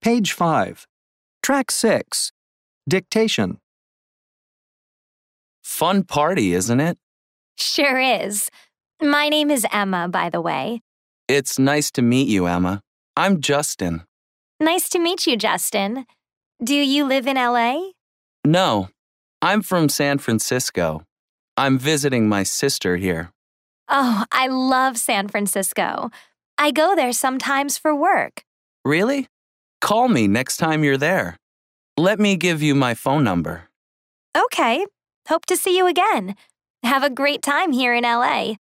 Page 5. Track 6. Dictation. Fun party, isn't it? Sure is. My name is Emma, by the way. It's nice to meet you, Emma. I'm Justin. Nice to meet you, Justin. Do you live in LA? No, I'm from San Francisco. I'm visiting my sister here. Oh, I love San Francisco. I go there sometimes for work. Really? Call me next time you're there. Let me give you my phone number. Okay. Hope to see you again. Have a great time here in LA.